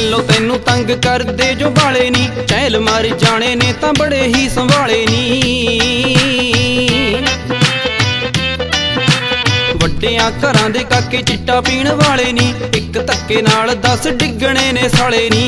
Below तैनू तंग कर दे जो वाले नी, चैल मार जाने ने तां बड़े ही संभाले नी। वड्डियां घरां दे काके चिट्टा पीण वाले नी, इक धक्के नाल 10 डिगणे ने साले नी।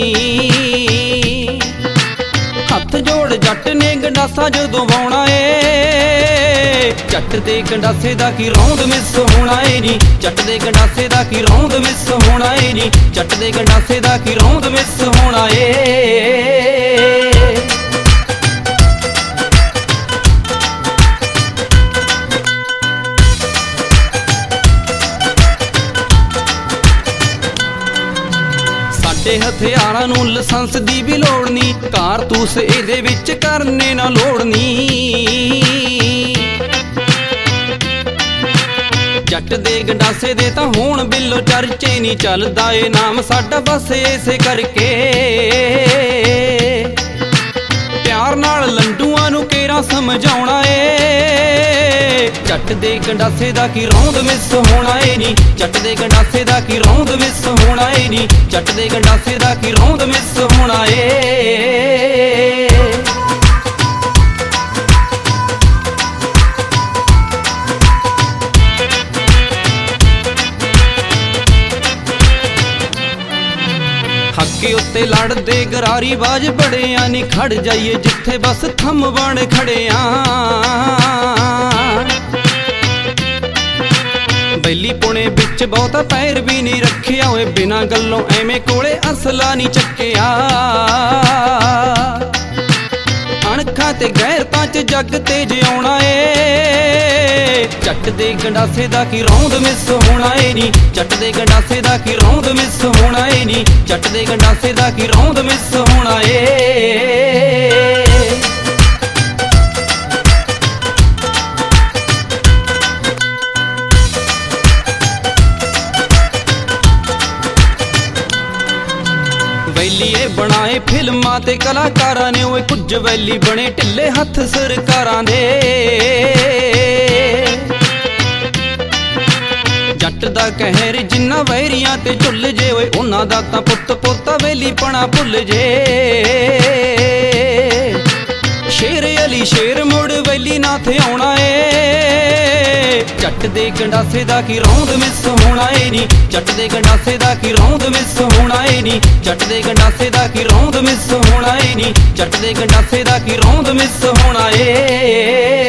हथ जोड़ जट ने गंडासा जदों वाउणा ए, जट दे गंडासे दा की रौंद मिस होना ए नी, जट दे गंडासे दा की रौंद मिस होना ए नी, जट दे गंडासे दा की रौंद मिस होना ए। साडे हथियारां नूं लाइसेंस दी भी लोड़ नी, कारतूस इहदे विच करने ना लोड़नी। जट दे गंडासे दे तां होण बिलो चर्चे नी, चलदा ए नाम साडा बस इसे करके। प्यार नाल लंडूआं नूं केरा समझाउणा ए, जट दे गंडासे दा की रौंद मिस होना ए नी, जट दे गंडासे दा की रौंद मिस होना ए नी, जट दे गंडासे दा की रौंद मिस होना ए। हक्के उत्ते लड़दे गरारी बाज बड़े आ नी, खड़ जाइए जिथे बस थम बण खड़े आ। बैली पुणे बिच बहुता पैर भी नहीं रखिया होए, बिना गल्लों एवें कोले असला नहीं चक्किया। अणखा ते गैरतां च जग ते जिउणा ए, जट दे गंडासे दा की रौंद मिस होना ए नी, जट दे गंडासे दा की रौंद मिस होना ए नी, जट दे गंडासे दा की रौंद मिस होना ए। वैलीए बनाए फिल्मां ते कलाकारां ने, ओए कुछ वैली बने ढिले हथ सरकारां दे। जट दा कहर जिन्ना वैरियां ते झुल जे, ओए उन्हां दा तां पुत्त पोता वैली पना भुल जे। शेर अली शेर मुड़ वैली ना थे आउणा ए, जट दे गंडासे दा की रौंद मिस होना ए नी, जट दे गंडासे दा की रौंद मिस होना ए नी, जट दे गंडासे दा की रौंद मिस होना ए नी, जट दे गंडासे दा की रौंद मिस होना ए।